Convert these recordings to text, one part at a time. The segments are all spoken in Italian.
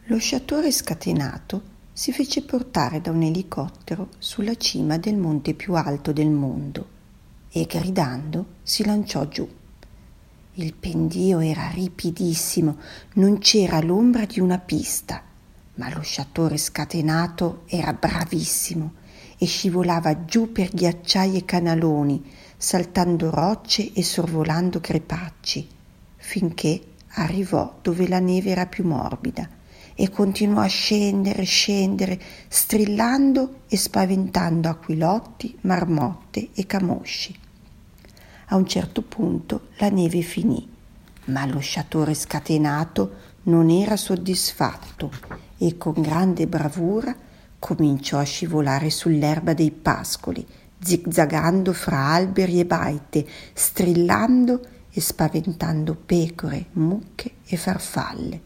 Lo sciatore scatenato si fece portare da un elicottero sulla cima del monte più alto del mondo e gridando si lanciò giù. Il pendio era ripidissimo, non c'era l'ombra di una pista, ma lo sciatore scatenato era bravissimo e scivolava giù per ghiacciai e canaloni, saltando rocce e sorvolando crepacci, finché arrivò dove la neve era più morbida e continuò a scendere, strillando e spaventando aquilotti, marmotte e camosci. A un certo punto la neve finì, ma lo sciatore scatenato non era soddisfatto e con grande bravura cominciò a scivolare sull'erba dei pascoli, zigzagando fra alberi e baite, strillando e spaventando pecore, mucche e farfalle.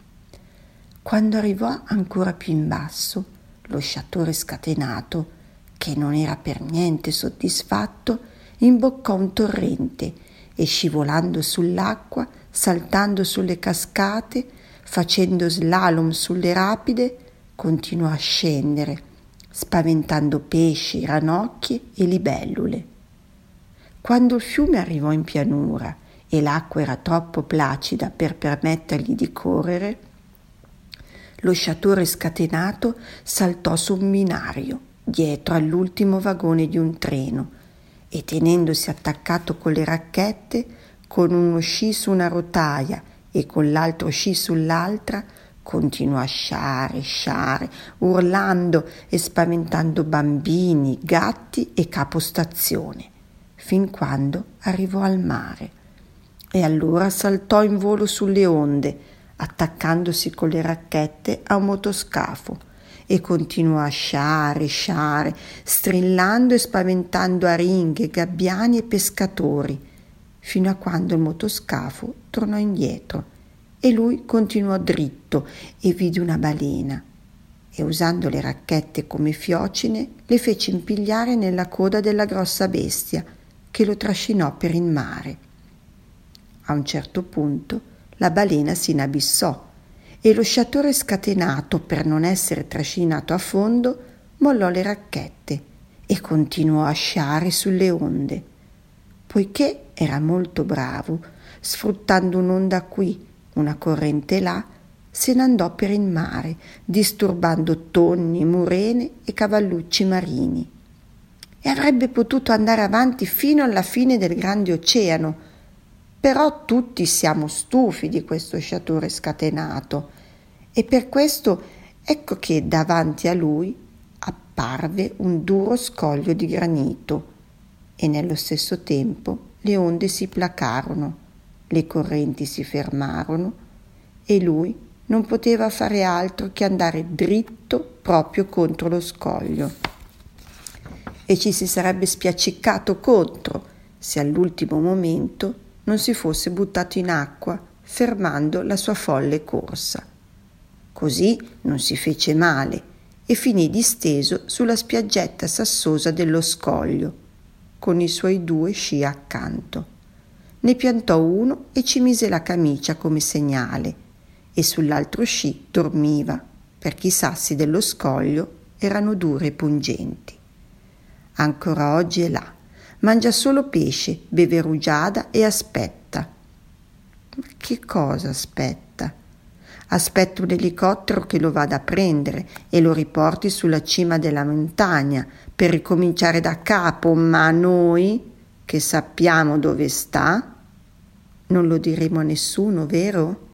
Quando arrivò ancora più in basso, lo sciatore scatenato, che non era per niente soddisfatto, imboccò un torrente e scivolando sull'acqua, saltando sulle cascate, facendo slalom sulle rapide, continuò a scendere, spaventando pesci, ranocchie e libellule. Quando il fiume arrivò in pianura e l'acqua era troppo placida per permettergli di correre, lo sciatore scatenato saltò su un binario, dietro all'ultimo vagone di un treno, e tenendosi attaccato con le racchette, con uno sci su una rotaia e con l'altro sci sull'altra, continuò a sciare, urlando e spaventando bambini, gatti e capostazione, fin quando arrivò al mare. E allora saltò in volo sulle onde, attaccandosi con le racchette a un motoscafo, e continuò a sciare, strillando e spaventando aringhe, gabbiani e pescatori, fino a quando il motoscafo tornò indietro e lui continuò dritto e vide una balena e, usando le racchette come fiocine, le fece impigliare nella coda della grossa bestia che lo trascinò per il mare. A un certo punto la balena si inabissò e lo sciatore scatenato, per non essere trascinato a fondo, mollò le racchette e continuò a sciare sulle onde. Poiché era molto bravo, sfruttando un'onda qui, una corrente là, se ne andò per il mare, disturbando tonni, murene e cavallucci marini. E avrebbe potuto andare avanti fino alla fine del grande oceano, però tutti siamo stufi di questo sciatore scatenato e per questo ecco che davanti a lui apparve un duro scoglio di granito e nello stesso tempo le onde si placarono, le correnti si fermarono e lui non poteva fare altro che andare dritto proprio contro lo scoglio. E ci si sarebbe spiaccicato contro se all'ultimo momento non si fosse buttato in acqua, fermando la sua folle corsa. Così non si fece male e finì disteso sulla spiaggetta sassosa dello scoglio, con i suoi 2 sci accanto. Ne piantò uno e ci mise la camicia come segnale, e sull'altro sci dormiva, perché i sassi dello scoglio erano duri e pungenti. Ancora oggi è là. Mangia solo pesce, beve rugiada e aspetta. Ma che cosa aspetta? Aspetta un elicottero che lo vada a prendere e lo riporti sulla cima della montagna per ricominciare da capo, ma noi, che sappiamo dove sta, non lo diremo a nessuno, vero?